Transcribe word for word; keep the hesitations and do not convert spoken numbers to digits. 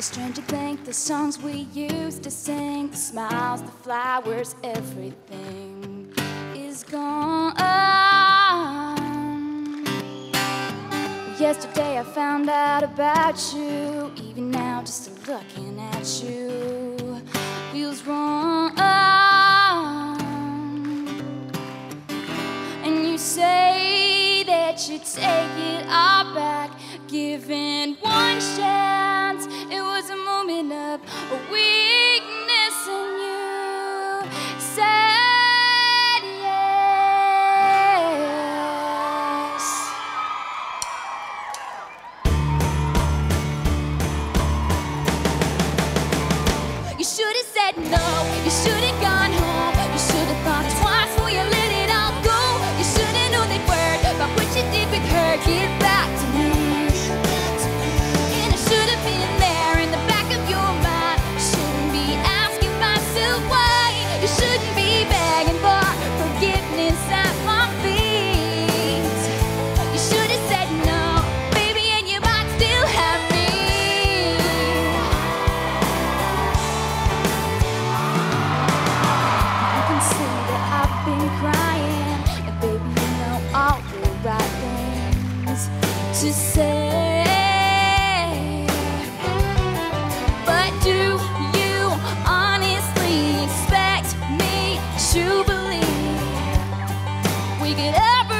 It's strange to think the songs we used to sing, the smiles, the flowers, everything is gone. Yesterday I found out about you. Even now just looking at you feels wrong. And you say that you take it all back, given one chance. It was a moment of weakness and you said yes. You should have said no, you should have gone home. You should have thought twice before you let it all go. You should have known that word about what you did with her. Get back to me. And I should have been there in the back of your mind. You shouldn't be asking myself why. You shouldn't be begging for forgiveness at my feet. You should have said no, baby, and you might still have me. You can see that I've been crying, and baby, you know all the right things to say. But do you honestly expect me to believe we could ever